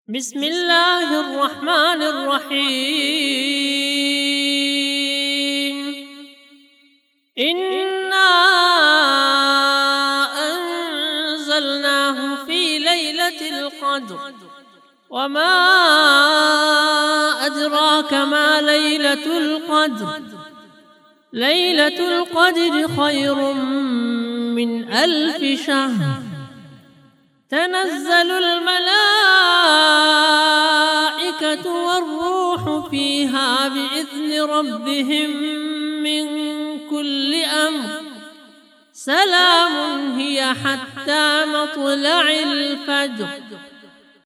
بسم الله الرحمن الرحيم. إنا أنزلناه في ليلة القدر وما أدراك ما ليلة القدر. ليلة القدر خير من 1000 شهر. تنزل الملائكة والروح فيها بإذن ربهم من كل أمر. سلام هي حتى مطلع الفجر.